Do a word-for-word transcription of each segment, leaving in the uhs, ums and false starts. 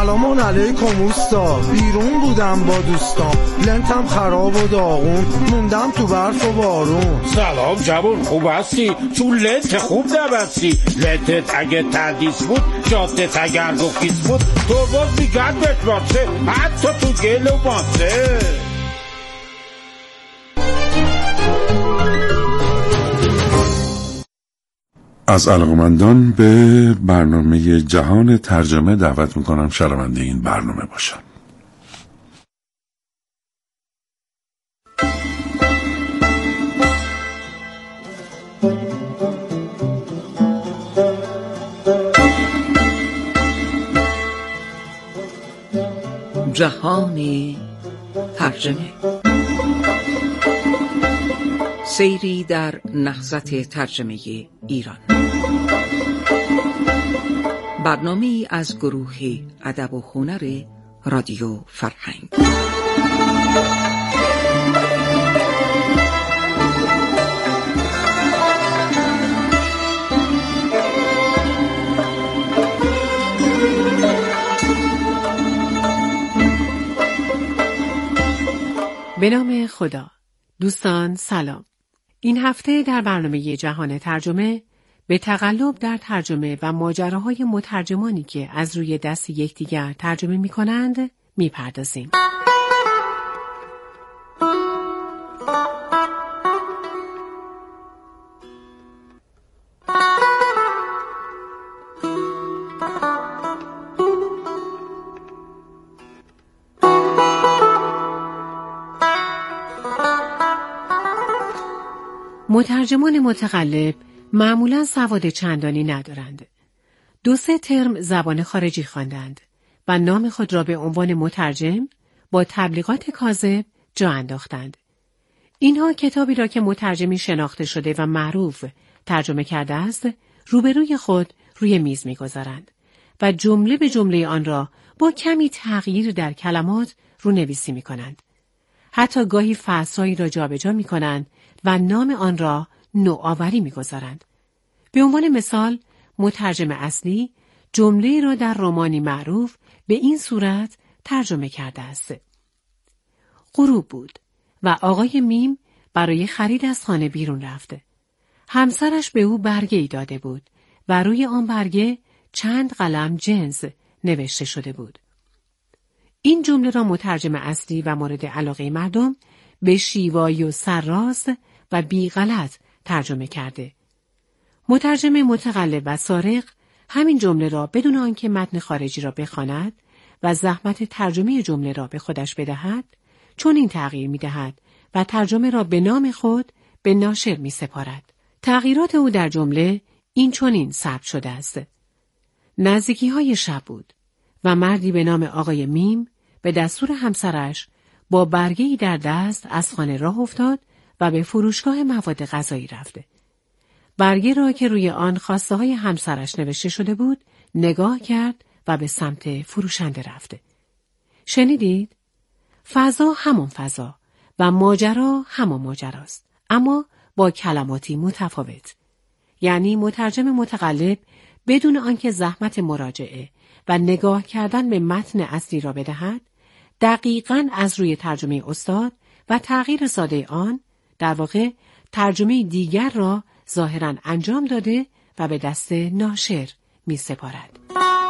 سلام علیکم اوستا، بیرون بودم با دوستام، لنتم خراب و داغون، موندم تو برف و بارون. سلام جوون، خوب هستی؟ چون لنت خوب نبستی. لنتت اگه تردیس بود، جادت اگر رخیص بود، تو باز میگرد بتراسه، حتی تو گل و ماسه. از علاقمندان به برنامه جهان ترجمه دعوت میکنم شنونده این برنامه باشن. جهان ترجمه، سیری در نهضت ترجمه ایران. برنامه‌ای از گروه ادب و هنر رادیو فرهنگ. به نام خدا. دوستان سلام. این هفته در برنامه جهان ترجمه به تقلب در ترجمه و ماجراهای مترجمانی که از روی دست یکدیگر ترجمه می‌کنند می‌پردازیم. مترجمان متقلب معمولاً سواد چندانی ندارند. دو سه ترم زبان خارجی خواندند و نام خود را به عنوان مترجم با تبلیغات کاذب جا انداختند. اینها کتابی را که مترجمی شناخته شده و معروف ترجمه کرده است، روبروی خود روی میز می‌گذارند و جمله به جمله آن را با کمی تغییر در کلمات رونویسی می‌کنند. حتی گاهی فصل‌هایی را جابجا می‌کنند و نام آن را نوآوری می‌گذارند. به عنوان مثال، مترجم اصلی جمله را در رمانی معروف به این صورت ترجمه کرده است: غروب بود و آقای میم برای خرید از خانه بیرون رفته. همسرش به او برگه‌ای داده بود و روی آن برگه چند قلم جنس نوشته شده بود. این جمله را مترجم اصلی و مورد علاقه مردم به شیوایی و سرراست و بی غلط ترجمه کرده. مترجم متقلب و سارق همین جمله را بدون آنکه متن خارجی را بخواند و زحمت ترجمه جمله را به خودش بدهد، چون این تغییر می‌دهد و ترجمه را به نام خود به ناشر می‌سپارد. تغییرات او در جمله این چنین ثبت شده است: نزدیکی‌های شب بود و مردی به نام آقای میم به دستور همسرش با برگه‌ای در دست از خانه راه افتاد و به فروشگاه مواد غذایی رفته. برگه را که روی آن خواسته های همسرش نوشته شده بود نگاه کرد و به سمت فروشنده رفته. شنیدید؟ فضا همان فضا و ماجرا همان ماجراست، اما با کلماتی متفاوت. یعنی مترجم متقلب بدون آنکه زحمت مراجعه و نگاه کردن به متن اصلی را بدهد، دقیقاً از روی ترجمه استاد و تغییر ساده آن در واقع ترجمه دیگر را ظاهراً انجام داده و به دست ناشر می سپارد.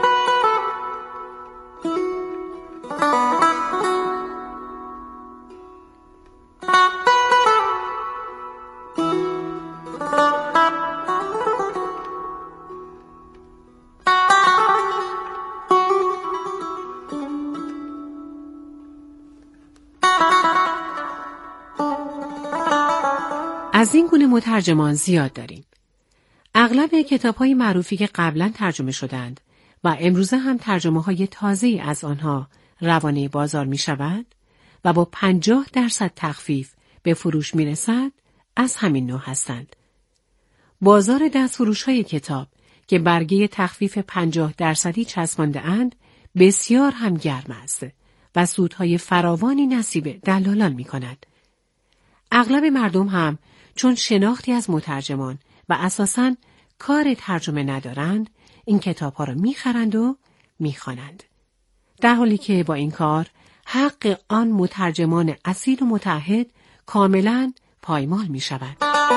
از این گونه مترجمان زیاد داریم. اغلب کتاب‌های معروفی که قبلا ترجمه شدند و امروزه هم ترجمه‌های تازه‌ای از آنها روانه بازار می‌شود و با پنجاه درصد تخفیف به فروش می‌رسد، از همین نوع هستند. بازار دستفروش‌های کتاب که برگه تخفیف پنجاه درصدی چسبانده اند بسیار هم گرم است و سودهای فراوانی نصیب دلالان می‌کند. اغلب مردم هم چون شناختی از مترجمان و اساساً کار ترجمه ندارند، این کتاب‌ها را می‌خرند و می‌خوانند. در حالی که با این کار حق آن مترجمان اصیل و متعهد کاملاً پایمال می شود.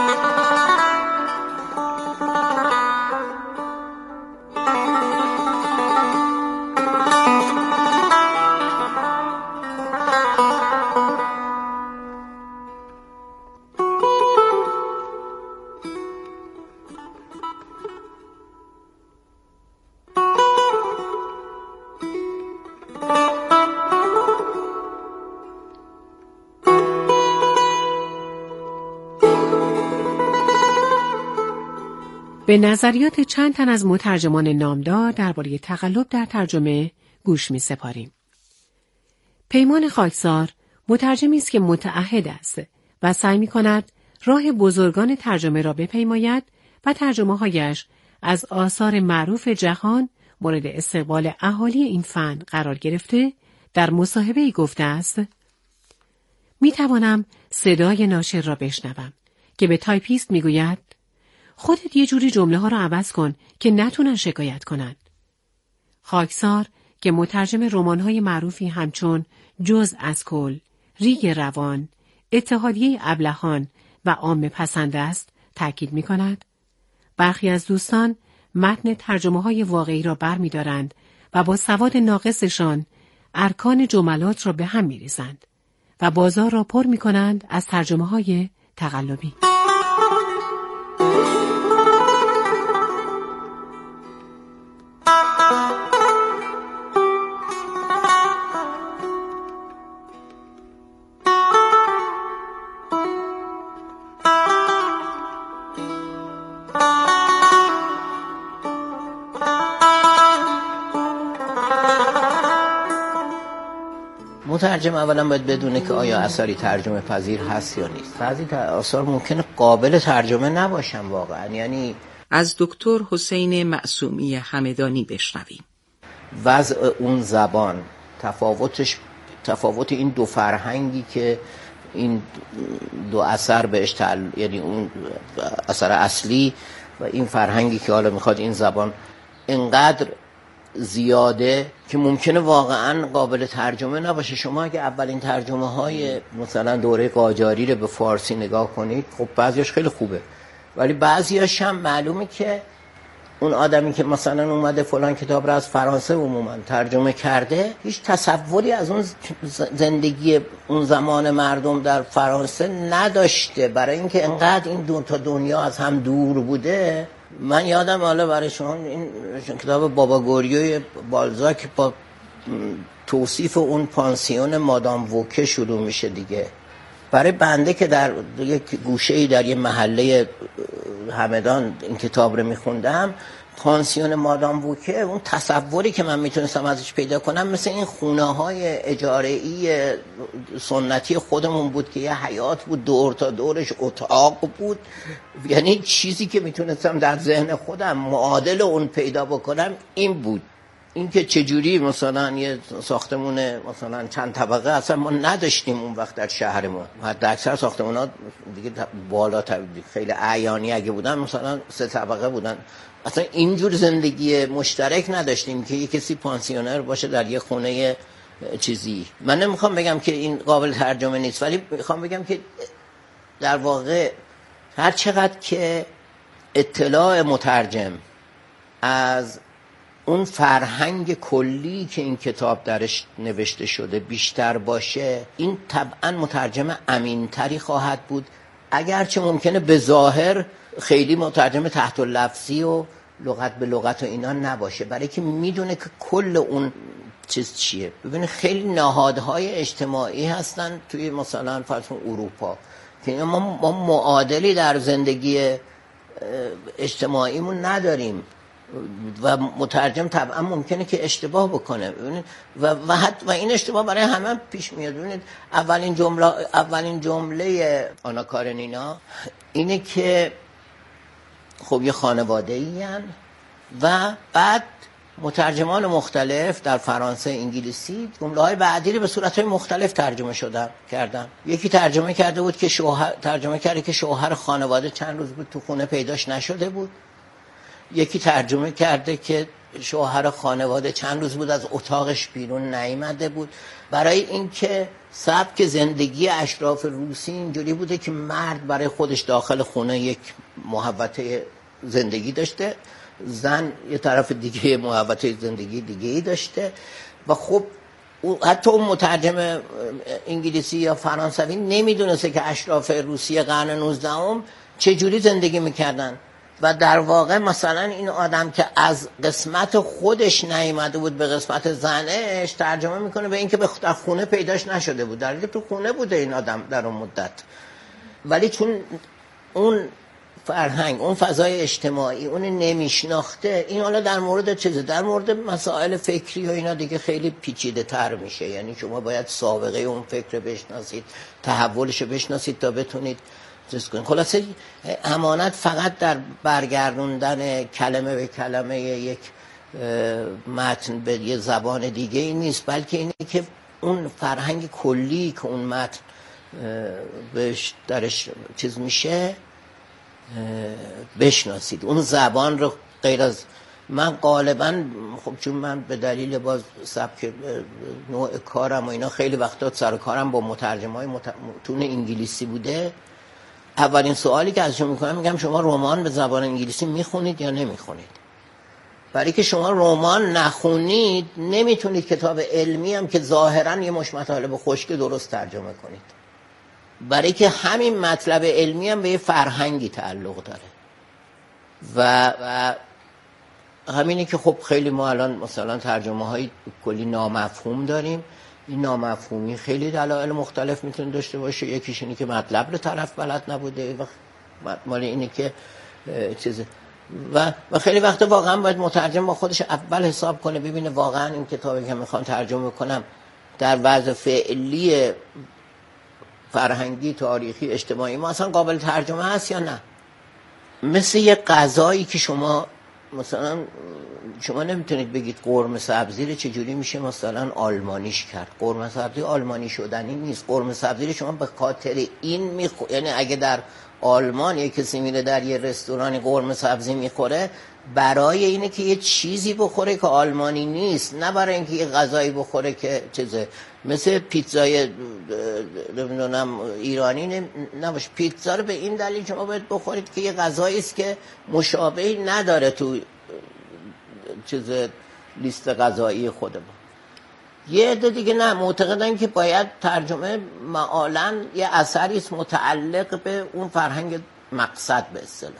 به نظریات چند تن از مترجمان نامدار درباره تقلب در ترجمه گوش می سپاریم. پیمان خاکسار مترجمی است که متعهد است و سعی می کند راه بزرگان ترجمه را بپیماید و ترجمه هایش از آثار معروف جهان مورد استقبال اهالی این فن قرار گرفته. در مصاحبه‌ای گفته است: می توانم صدای ناشر را بشنوم که به تایپیست می گوید خودت یه جوری جمله ها را عوض کن که نتونن شکایت کنن. خاکسار که مترجم رمان‌های معروفی همچون جز از کل، ریگ روان، اتحادیه ابلهان و عامه پسند است، تاکید می کند برخی از دوستان متن ترجمه‌های واقعی را بر می دارند و با سواد ناقصشان ارکان جملات را به هم می ریزند و بازار را پر می کنند از ترجمه‌های تقلبی. مترجم اولا باید بدونه که آیا اثری ترجمه پذیر هست یا نیست. بعضی آثار ممکنه قابل ترجمه نباشن واقعا. یعنی از دکتر حسین معصومی همدانی بشنویم. وضع اون زبان، تفاوتش، تفاوت این دو فرهنگی که این دو اثر بهش تعلق، یعنی اون اثر اصلی و این فرهنگی که حالا میخواد این زبان اینقدر زیاده که ممکنه واقعا قابل ترجمه نباشه. شما اگه اولین ترجمه های مثلا دوره قاجاری رو به فارسی نگاه کنید، خب بعضیش خیلی خوبه، ولی بعضیاش هم معلومه که اون آدمی که مثلا اومده فلان کتاب رو از فرانسه عموما ترجمه کرده هیچ تصوری از اون زندگی اون زمان مردم در فرانسه نداشته، برای اینکه انقدر این دو تا دنیا از هم دور بوده. من یادم حالا برای شما این کتاب بابا گوریوی بالزاک با توصیف اون پانسیون مادام ووکه شروع میشه دیگه. برای بنده که در یک گوشه‌ای در یه محله همدان این کتاب رو میخوندم، پانسیون مادام ووکه، اون تصوری که من میتونستم ازش پیدا کنم مثل این خونه‌های اجاره‌ای سنتی خودمون بود که یه حیاط بود، دور تا دورش اتاق بود. یعنی چیزی که میتونستم در ذهن خودم معادل اون پیدا بکنم این بود. این که چجوری مثلا یه ساختمون مثلا چند طبقه اصلا ما نداشتیم اون وقت در شهرمون. حتی اکثر ساختمونا دیگه بالا خیلی اعیانی اگه بودن مثلا سه طبقه بودن. اصلا اینجور زندگی مشترک نداشتیم که یه کسی پانسیونر باشه در یه خونه چیزی. من نمیخوام بگم که این قابل ترجمه نیست، ولی میخوام بگم که در واقع هر چقدر که اطلاع مترجم از اون فرهنگ کلی که این کتاب درش نوشته شده بیشتر باشه، این طبعا مترجم امینتری خواهد بود، اگرچه ممکنه به ظاهر خیلی مترجم تحت لفظی و لغت به لغت و اینا نباشه، برای که میدونه که کل اون چیز چیه. ببینید خیلی نهادهای اجتماعی هستن توی مثلا فرض کن اروپا که ما, ما معادلی در زندگی اجتماعیمون نداریم و مترجم طبعا ممکنه که اشتباه بکنه و و, و این اشتباه برای همه پیش میاد. ببینید اولین جمله اولین جمله آنا کارنینا اینه که خب یه خانواده‌ای ان و بعد مترجمان مختلف در فرانسه، انگلیسی جمله‌های بعدی رو به صورت‌های مختلف ترجمه شدن کردن. یکی ترجمه کرده بود که شوهر ترجمه کرده که شوهر خانواده چند روز بود تو خونه پیداش نشده بود. یکی ترجمه کرده که شوهر خانواده چند روز بود از اتاقش بیرون نیامده بود. برای اینکه سبک زندگی اشراف روسی اینجوری بوده که مرد برای خودش داخل خونه یک محوطه زندگی داشته، زن یه طرف دیگه محوطه زندگی دیگه ای داشته. و خب حتی اون مترجم انگلیسی یا فرانسوی نمیدونسته که اشراف روسی قرن نوزدهم چجوری زندگی میکردن. و در واقع مثلا این آدم که از قسمت خودش نیامده بود به قسمت زنش ترجمه میکنه به اینکه در خونه پیداش نشده بود، در حالی که تو خونه بوده این آدم در اون مدت. ولی چون اون فرهنگ، اون فضای اجتماعی اون نمیشناخته، این حالا در مورد چیزه، در مورد مسائل فکری و اینا دیگه خیلی پیچیده تر میشه. یعنی شما باید سابقه اون فکر بشناسید، تحولش بشناسید تا بتونید چیز کنید. خلاصه امانت فقط در برگردوندن کلمه به کلمه یک متن به یه زبان دیگه ای نیست، بلکه اینه که اون فرهنگ کلی که اون متن بهش درش چیز میشه بشناسید. اون زبان رو غیر از من غالبا، خب چون من به دلیل باز سبک نوع کارم و اینا خیلی وقتا سر کارم با مترجمای متون انگلیسی بوده، اولین سوالی که ازشون میکنم میگم شما رمان به زبان انگلیسی میخونید یا نمیخونید؟ برای که شما رمان نخونید نمیتونید کتاب علمی هم که ظاهرا یه مش مطالب خشک درست ترجمه کنید، برای که همین مطلب علمی هم به یه فرهنگی تعلق داره. و, و همینه که خب خیلی ما الان مثلا ترجمه های کلی نامفهوم داریم. این نامفهومی خیلی دلایل مختلف میتونه داشته باشه. یکیش اینه که مطلب رو طرف بلد نبوده، و مال اینه که چیز و و خیلی وقتا واقعا باید مترجم با خودش اول حساب کنه ببینه واقعا این کتابی که میخوام ترجمه کنم در وضع فعلی فرهنگی، تاریخی، اجتماعی ما اصلا قابل ترجمه هست یا نه. مثل یه غذایی که شما مثلا شما نمیتونید بگید قرمه سبزی رو چجوری میشه مثلا آلمانیش کرد. قرمه سبزی آلمانی شدنی نیست. قرمه سبزی رو شما به خاطر این میخو... یعنی اگه در آلمان یه کسی میره در یه رستورانی قرمه سبزی میخوره برای اینه که یه چیزی بخوره که آلمانی نیست، نه برای اینکه یه غذایی بخوره که چیزه. مثل پیتزای نمیدونم ایرانی نباشه، پیتزا رو به این دلیل شما باید بخورید که یه غذایی است که مشابهی نداره تو چیز لیست غذایی خودمون. یه عده دیگه نه، معتقدن که باید ترجمه معالاً یه اثری است متعلق به اون فرهنگ مقصد به اصطلاح،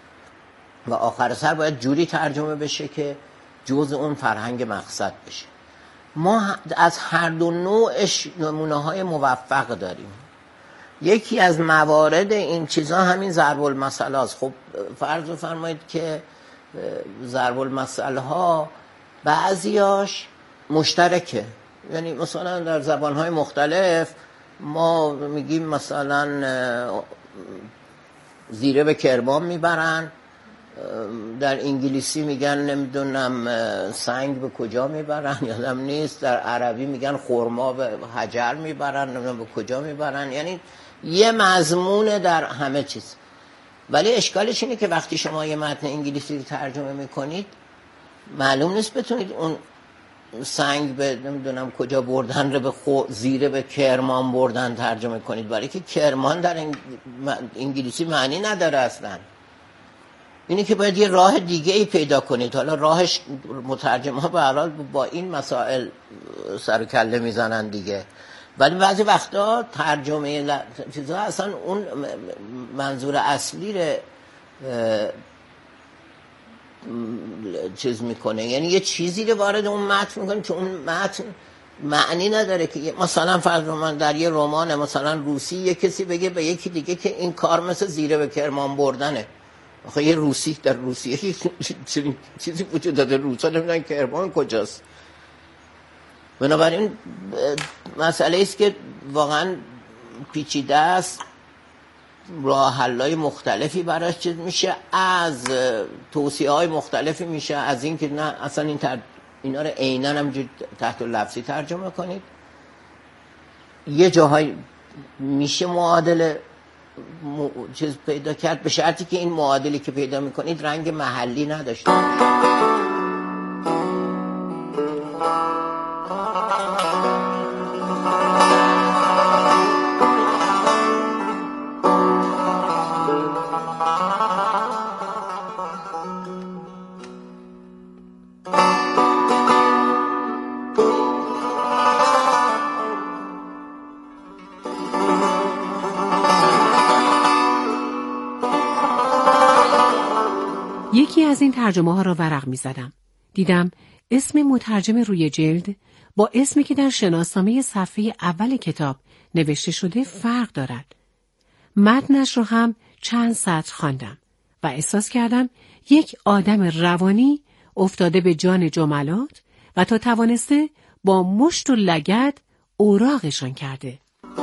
و آخر سر باید جوری ترجمه بشه که جزء اون فرهنگ مقصد بشه. ما از هر دو نوعش نمونه‌های موفق داریم. یکی از موارد این چیزا همین ضرب المثل هاست. خب فرض بفرمایید که ضرب المثل ها بعضیاش مشترکه، یعنی مثلا در زبان‌های مختلف ما میگیم مثلا زیره به کرمان میبرن، در انگلیسی میگن نمیدونم سنگ به کجا میبرن یادم نیست، در عربی میگن خرما به حجر میبرن نمیدونم به کجا میبرن، یعنی یه مضمونه در همه چیز. ولی اشکالش اینه که وقتی شما یه متن انگلیسی رو ترجمه میکنید معلوم نیست بتونید اون سنگ به نمیدونم کجا بردن رو به خو... زیره به کرمان بردن ترجمه کنید، برای که کرمان در انگ... انگلیسی معنی نداره اصلا. اینه که باید یه راه دیگه ای پیدا کنید. حالا راهش مترجم ها به هر حال با این مسائل سر و کله میزنن دیگه، ولی بعضی وقتا ترجمه ل... چیزا اصلا اون منظور اصلی رو چیز میکنه، یعنی یه چیزی رو وارد اون متن میکنه که اون متن معنی نداره. که مثلا فرض من در یه رمان مثلا روسی یه کسی بگه به یکی دیگه که این کار مثل زیره به کرمان بردنه، آخه یه روسی در روسیه چیزی وجود داره، روسا نمیدونن کرمان کجاست. بنابراین مسئله است که واقعا پیچیده است، راه حل‌های مختلفی براش چیز میشه، از توصیه های مختلفی میشه، از این که نه اصلا این تر... اینا رو عیناً همجور تحت لفظی ترجمه کنید. یه جاهای میشه معادل م... چیز پیدا کرد، به شرطی که این معادلی که پیدا میکنید رنگ محلی نداشته باشه. یکی از این ترجمه ها را ورق می زدم. دیدم اسم مترجم روی جلد با اسمی که در شناسنامه صفحه اول کتاب نوشته شده فرق دارد. متنش رو هم چند سطر خواندم و احساس کردم یک آدم روانی افتاده به جان جملات و تا توانسته با مشت و لگد اوراقشان کرده.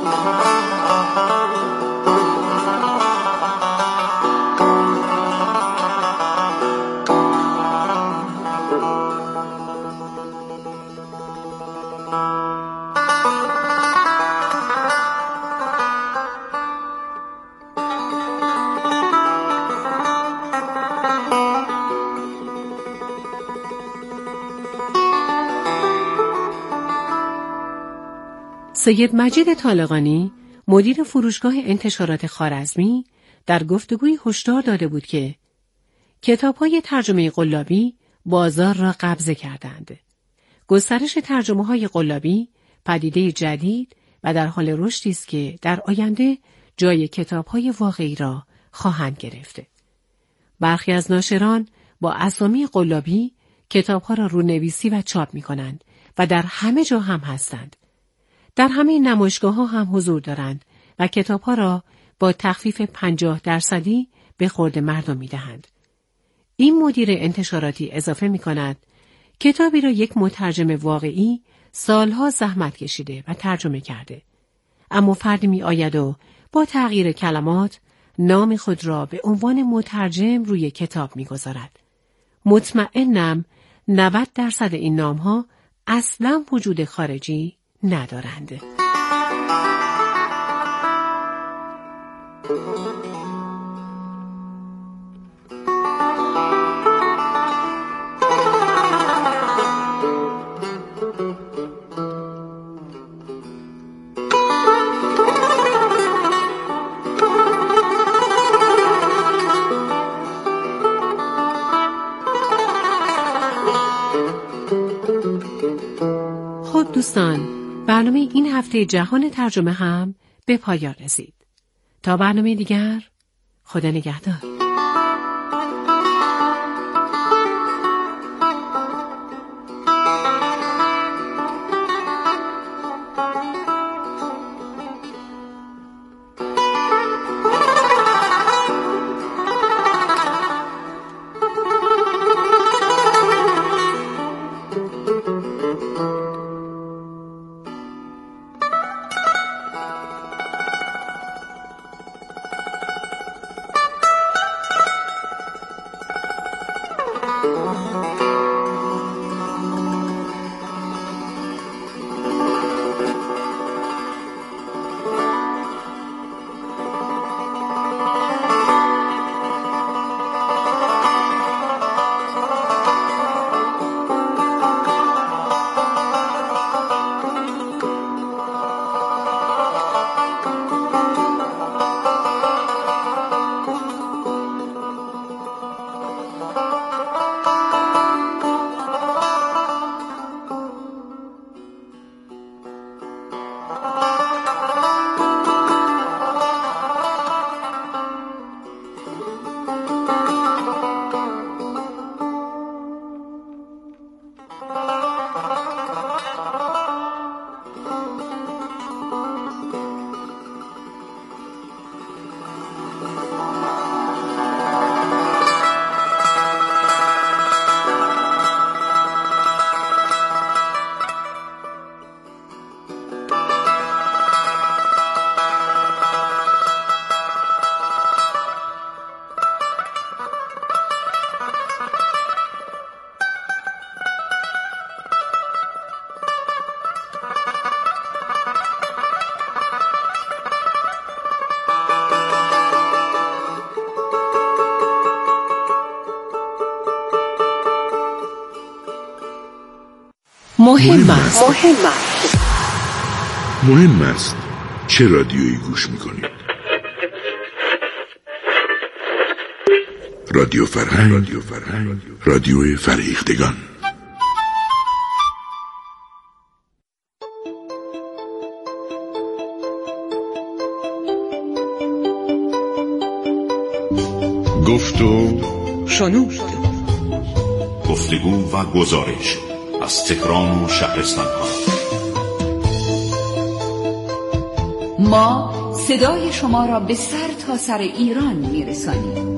سید مجید طالقانی مدیر فروشگاه انتشارات خوارزمی در گفتگوی هشدار داده بود که کتاب‌های ترجمه قلابی بازار را قبضه کردند. گسترش ترجمه‌های قلابی پدیده جدید و در حال رشدی است که در آینده جای کتاب‌های واقعی را خواهند گرفت. برخی از ناشران با اسامی قلابی کتاب‌ها را رونویسی و چاپ می‌کنند و در همه جا هم هستند. در همه نمایشگاه‌ها هم حضور دارند و کتاب‌ها را با تخفیف پنجاه درصدی به خورد مردم می‌دهند. این مدیر انتشاراتی اضافه می‌کند کتابی را یک مترجم واقعی سالها زحمت کشیده و ترجمه کرده، اما فردی می‌آید و با تغییر کلمات نام خود را به عنوان مترجم روی کتاب می‌گذارد. مطمئنم نود درصد این نام‌ها اصلاً وجود خارجی ندارند. خب دوستان، برنامه این هفته جهان ترجمه هم به پایان رسید. تا برنامه دیگر، خدا نگهدار. مهم است. مهم است. مهم است چه رادیویی گوش میکنید؟ رادیو فرهنگ، رادیو فرهنگ، رادیو فرهیختگان. گفت و شنود. گفتگو و گزارش از تهران و شهرستان‌ها. ما صدای شما را به سر تا سر ایران می‌رسانیم.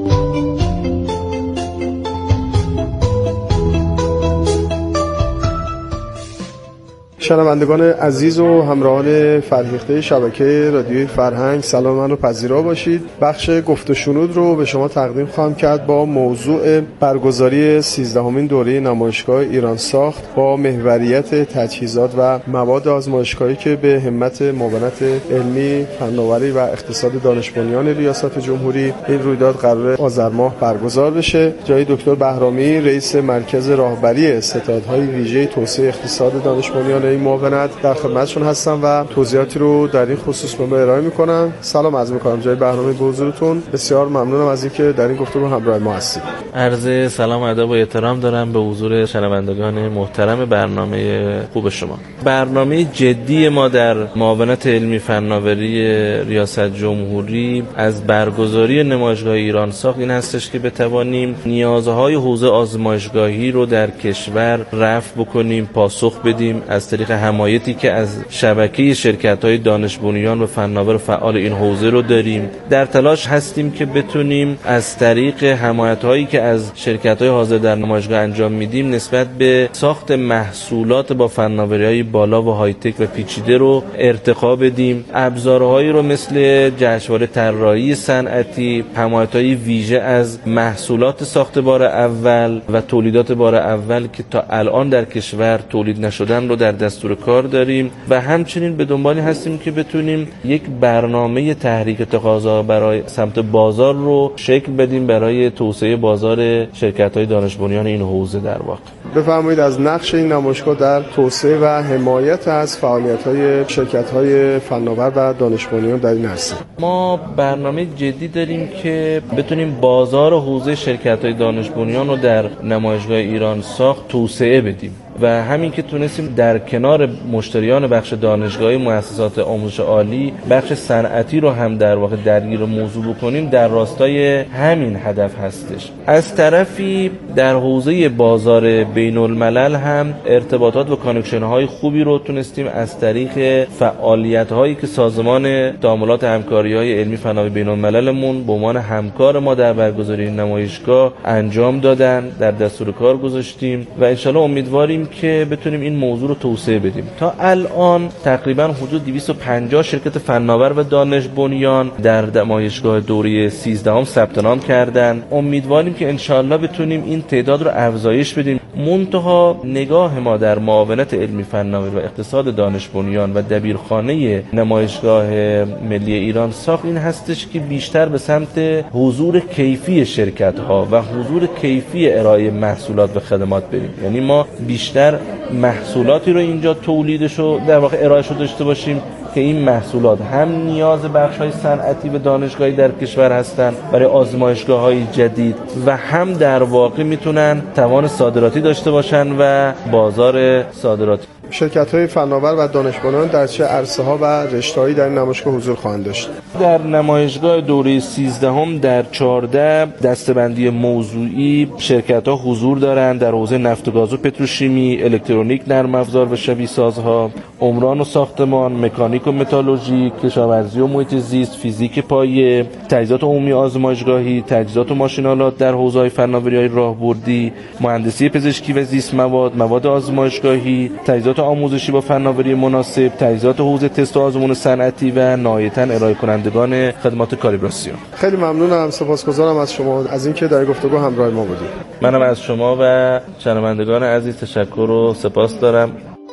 شنوندگان عزیز و همراهان فرهیخته شبکه رادیوی فرهنگ، سلام من رو پذیرا باشید. بخش گفت و شنود رو به شما تقدیم خواهم کرد با موضوع برگزاری سیزدهمین دوره نمایشگاه ایران ساخت با محوریت تجهیزات و مواد آزمایشگاهی که به همت معاونت علمی، فناوری و اقتصاد دانش بنیان ریاست جمهوری این رویداد قرار آذر ماه برگزار بشه. جای دکتر بهرامی، رئیس مرکز راهبری ستادهای ویژه توسعه اقتصاد دانش بنیان معاونت، در خدمتشون هستم و توضیحاتی رو در این خصوص به ما ارائه میکنم. سلام عرض میکنم جای بهرامی به حضورتون. بسیار ممنونم از اینکه در این گفتگو همراه ما هستید. عرض سلام و ادب و احترام دارم به حضور شنوندگان محترم برنامه خوب شما. برنامه جدی ما در معاونت علمی فناوری ریاست جمهوری از برگزاری نمایشگاه ایران ساخت این هستش که بتوانیم نیازهای حوزه آزمایشگاهی رو در کشور رفع بکنیم، پاسخ بدیم از طریق حمایتی که از شبکه شرکت‌های دانش بنیان و فناور فعال این حوزه رو داریم. در تلاش هستیم که بتونیم از طریق حمایت‌هایی که از شرکت‌های حاضر در نمایشگاه انجام میدیم نسبت به ساخت محصولات با فناوری‌های بالا و های تک و پیچیده رو ارتقا بدیم. ابزارهایی رو مثل جشنواره طراحی صنعتی، حمایت‌های ویژه از محصولات ساخت بار اول و تولیدات بار اول که تا الان در کشور تولید نشدن رو در دستور کار داریم و همچنین به دنبالی هستیم که بتونیم یک برنامه تحریک تقاضا برای سمت بازار رو شکل بدیم برای توسعه بازار شرکت‌های دانش بنیان این حوزه. در واقع بفرمایید از نقش این نمایشگاه در توسعه و حمایت از فعالیت‌های شرکت‌های فناور و دانش بنیان در این عرصه. ما برنامه جدی داریم که بتونیم بازار حوزه شرکت‌های دانش بنیان رو در نمایشگاه ایران ساخت توسعه بدیم و همین که تونستیم در کنار مشتریان بخش دانشگاهی مؤسسات آموزش عالی بخش صنعتی رو هم در واقع درگیر موضوع بکنیم در راستای همین هدف هستش. از طرفی در حوزه بازار بین الملل هم ارتباطات و کانکشن های خوبی رو تونستیم از طریق فعالیت هایی که سازمان تعاملات همکاری های علمی فناوری بین المللمون به عنوان همکار ما در برگزاری نمایشگاه انجام دادن در دستور کار گذاشتیم و انشالله امیدواریم که بتونیم این موضوع رو توسعه بدیم. تا الان تقریبا حدود دویست و پنجاه شرکت فناور و دانش بنیان در نمایشگاه دوره سیزدهم ثبت نام کردن. امیدواریم که انشالله بتونیم این تعداد رو افزایش بدیم. منتها نگاه ما در معاونت علمی فناوری و اقتصاد دانش بنیان و دبیرخانه نمایشگاه ملی ایران ساخت این هستش که بیشتر به سمت حضور کیفی شرکت ها و حضور کیفی ارائه محصولات و خدمات بریم. یعنی ما بیشتر محصولاتی رو اینجا تولیدش رو در واقع ارائهش رو داشته باشیم که این محصولات هم نیاز بخش‌های صنعتی و دانشگاهی در کشور هستن برای آزمایشگاه‌های جدید و هم در واقع میتونن توان صادراتی داشته باشن و بازار صادراتی. شرکت‌های فناور و دانش بنیان در چه عرصه‌ها و رشته‌هایی در این نمایشگاه حضور خواهند داشت؟ در نمایشگاه دوره سیزدهم در چهارده دسته‌بندی موضوعی شرکت‌ها حضور دارند در حوزه نفت و گاز و پتروشیمی، الکترونیک، نرم افزار و شبیه سازها، عمران و ساختمان، مکانیک و متالورژی، کشاورزی و محیط زیست، فیزیک پایه، تجهیزات عمومی آزمایشگاهی، تجهیزات و ماشین‌آلات در حوزه‌های فناوری‌های راهبردی، مهندسی پزشکی و زیست مواد، مواد آزمایشگاهی، تجهیزات آموزشی با فناوری مناسب، تجهیزات حوزه تست و آزمون صنعتی و نهایتاً ارائه کنندگان خدمات کالیبراسیون. خیلی ممنونم، سپاسگزارم از شما از اینکه در گفتگو همراه ما بودید. منم از شما و شنوندگان عزیز تشکر و سپاس دارم.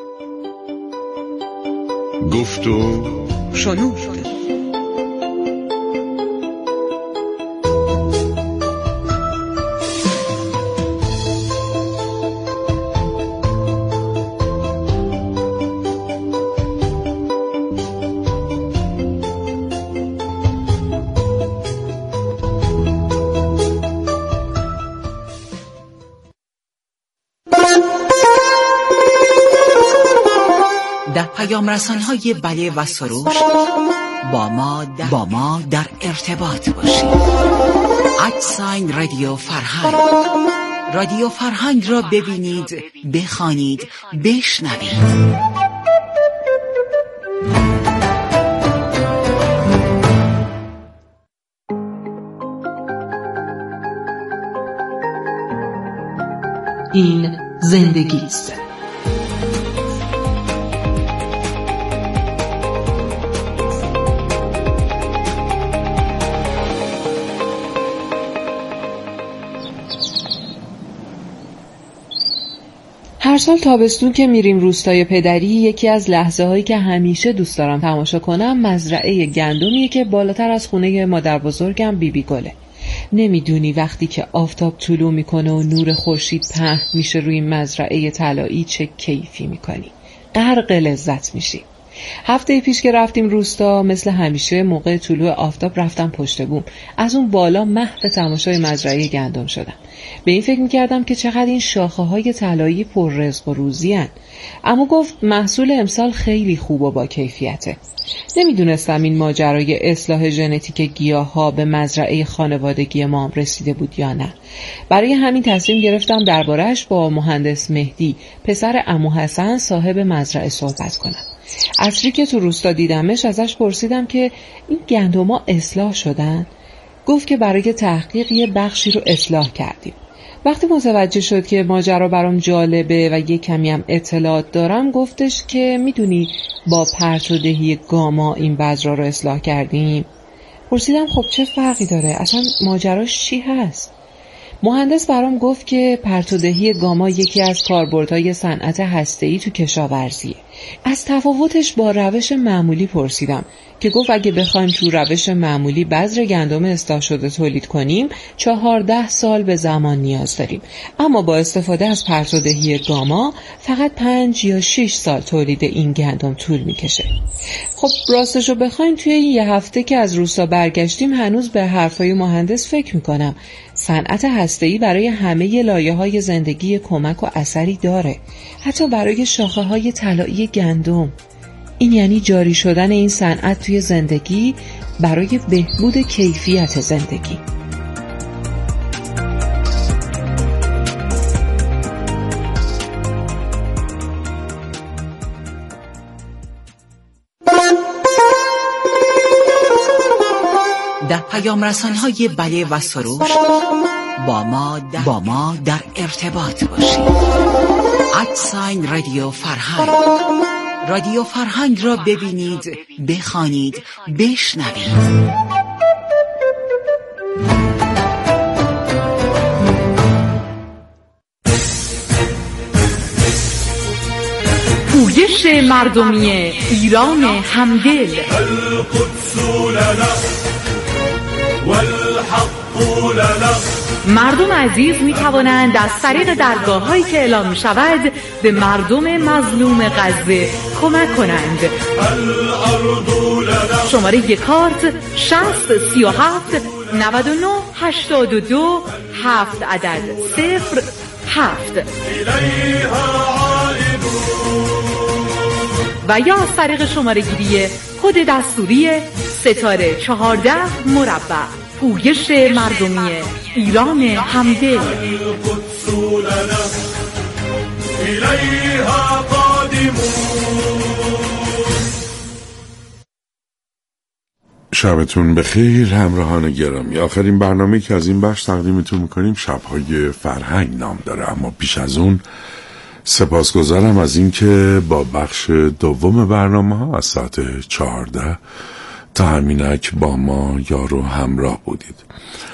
گفتو شنود. در پیام رسان‌های بله و سروش با ما در, با ما در ارتباط باشید. ات ادساین رادیو فرهنگ. رادیو فرهنگ را ببینید، بخوانید، بشنوید. این زندگی است. هر سال تابستون که میریم روستای پدری، یکی از لحظه هایی که همیشه دوست دارم تماشا کنم مزرعه گندمیه که بالاتر از خونه مادر بزرگم بی بی گله. نمیدونی وقتی که آفتاب طلوع میکنه و نور خورشید پهن میشه روی مزرعه طلایی چه کیفی میکنی. غرق لذت میشی. هفته پیش که رفتیم روستا، مثل همیشه موقع طلوع آفتاب رفتم پشت بوم. از اون بالا محو تماشای مزرعه گندم شدم. به این فکر میکردم که چقدر این شاخه های طلایی پر رزق و روزی هن. اما گفت محصول امسال خیلی خوب و با کیفیته. نمیدونستم این ماجرای اصلاح ژنتیک گیاها به مزرعه خانوادگی ما رسیده بود یا نه. برای همین تصمیم گرفتم درباره‌اش با مهندس مهدی، پسر عمو حسن، صاحب مزرعه صحبت کنم. عصری که تو روستا دیدمش ازش پرسیدم که این گندما اصلاح شدن؟ گفت که برای تحقیق یه بخشی رو اصلاح کردیم. وقتی متوجه شد که ماجرا برام جالبه و یه کمی هم اطلاعات دارم، گفتش که میدونی با پرتودهی گاما این بذرا رو اصلاح کردیم. پرسیدم خب چه فرقی داره؟ اصلا ماجراش چی هست؟ مهندس برام گفت که پرتودهی گاما یکی از کاربردهای صنعت هسته‌ای تو کشاورزیه. از تفاوتش با روش معمولی پرسیدم که گفت اگه بخوایم تو روش معمولی بذر گندم اصلاح شده تولید کنیم چهارده سال به زمان نیاز داریم، اما با استفاده از پرتودهی گاما فقط پنج یا شش سال تولید این گندم طول میکشه. خب راستشو بخوایم توی این یه هفته که از روستا برگشتیم هنوز به حرفای مهندس فکر میکنم. صنعت هسته‌ای برای همه لایه‌های زندگی کمک و اثری داره، حتی برای شاخه‌های طلایی گندم. این یعنی جاری شدن این صنعت توی زندگی برای بهبود کیفیت زندگی. در پیام رسان‌های بله و سروش با ما در, با ما در ارتباط باشید. ادساین رادیو فرهنگ. رادیو فرهنگ را ببینید، بخوانید، بشنوید. پویش مردمی ایران همدل. القدس لنا والحق لنا. مردم عزیز می توانند از طریق درگاه هایی که اعلام می شود به مردم مظلوم غزه کمک کنند. شماره یک کارت شصت سی و هفت نود و نه هشتاد و دو هفت عدد صفر هفت و یا از طریق شماره گیری کد دستوری ستاره چهارده مربع. پویش مردمی ایران همدل. شبتون بخیر همراهان گرامی. آخرین برنامه که از این بخش تقدیمتون میکنیم شبهای فرهنگ نام داره، اما پیش از اون سپاسگزارم از این که با بخش دوم برنامه ها از ساعت چهارده تا همینک با ما یار و همراه بودید.